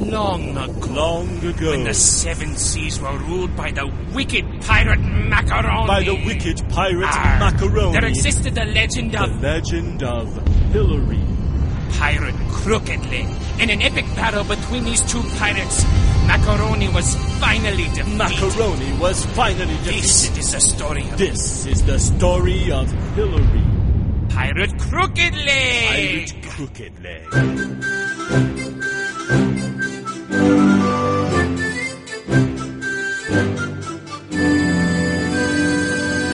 Long ago. Long ago. When the seven seas were ruled by the wicked pirate Macaroni. By the wicked pirate Macaroni. There existed the legend of... The legend of Hillary. Pirate Crooked Leg. In an epic battle between these two pirates, Macaroni was finally defeated. Macaroni was finally defeated. This is the story of... This is the story of Hillary. Pirate Crooked Leg. Pirate Crooked Leg.